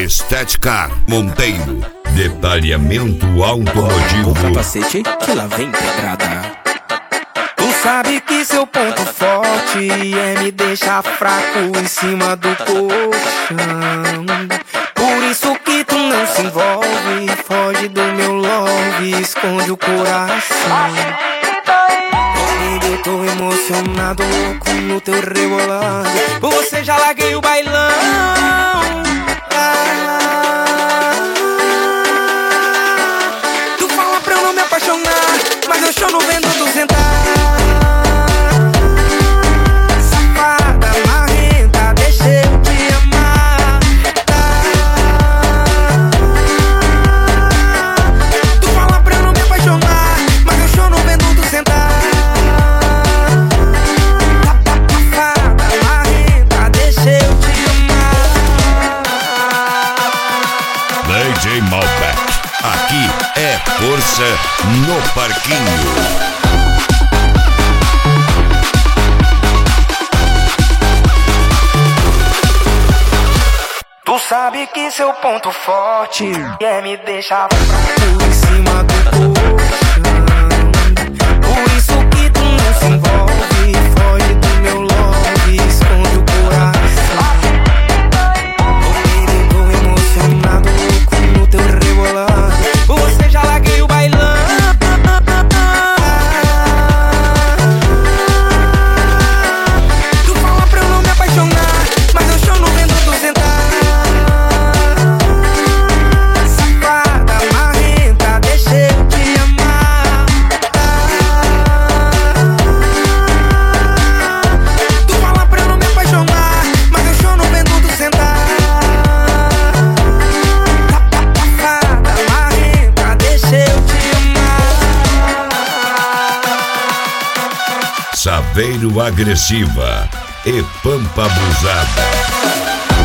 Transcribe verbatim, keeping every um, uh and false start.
Estética Monteiro. Detalhamento automotivo. O capacete que lá vem pedrada. Tu sabe que seu ponto forte é me deixar fraco em cima do colchão. Por isso que tu não se envolve, foge do meu love, esconde o coração. Comigo eu tô emocionado, louco no teu rebolado. Por você já larguei o bailão. Ah, tu fala pra eu não me apaixonar, mas eu choro vendo tu sentar. Safada, marrenta, deixa eu te amar. Tu fala pra eu não me apaixonar, mas eu choro vendo tu sentar. Safada, marrenta, deixa eu te amar. D J Malbec. Aqui é força no parquinho. Tu sabe que seu ponto forte é me deixar fraco em cima do colchão. Por isso que tu não se envolve, foge do meu love, esconde o coração. Comigo eu tô emocionado, louco no teu rebolado. Por você já larguei o bailão. Tu fala pra eu não me apaixonar, mas eu choro vendo tu sentar. Safada, marrenta, deixa eu te amar. Tu fala pra eu não me apaixonar, mas eu choro vendo tu sentar. Safada, marrenta, deixa eu te amar. Saveiro Agressiva e Pampa Abusada.